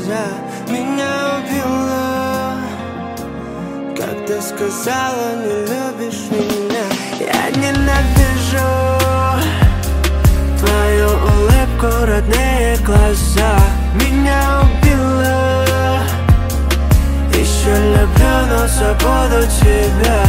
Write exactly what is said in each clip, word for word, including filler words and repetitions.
глаза меня убило. Как ты сказала, не любишь меня. Я ненавижу твою улыбку, родные глаза меня убило. Еще люблю, но забуду тебя.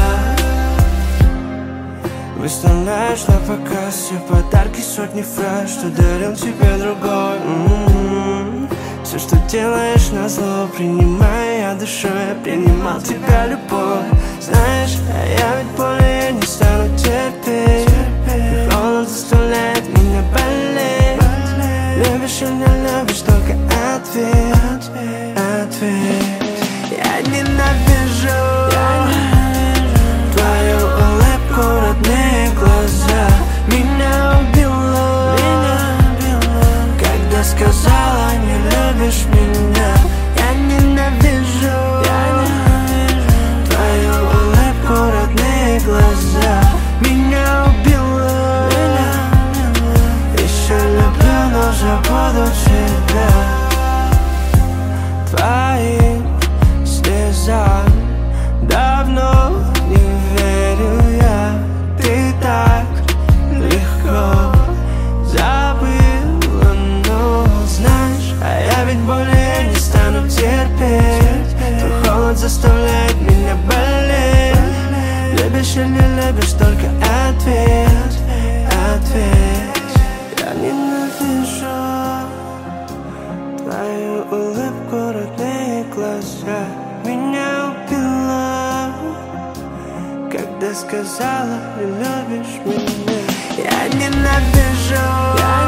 Выставляешь на показ все подарки, сотни фраз, что дарил тебе другой. м-м-м. Все, что делаешь назло, принимая я душой. Я принимал тебя любовь. Знаешь, а я ведь более не стану терпеть. Холод заставляет меня болеть. Любишь или не любишь, только ответь, ответь. Я ненавижу твою улыбку, родные глаза меня убило. Когда сказала, не любишь меня. Я ненавижу твою улыбку, родные глаза меня убило. Еще люблю, но забуду тебя. Твоим слезам давно не верю я. Ты так легко забыла, но знаешь, а я ведь более не стану терпеть. Твой холод заставляет меня болеть. Любишь или не любишь, только ответь, ответь. Я ненавижу твою улыбку, родные глаза меня убило. Когда сказала, не любишь меня. Я ненавижу